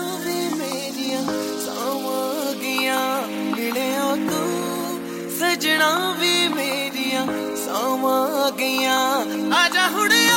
वे मेरिया सावां गया मिलिया तू सजना वे मेरिया सावां गया आजा हुण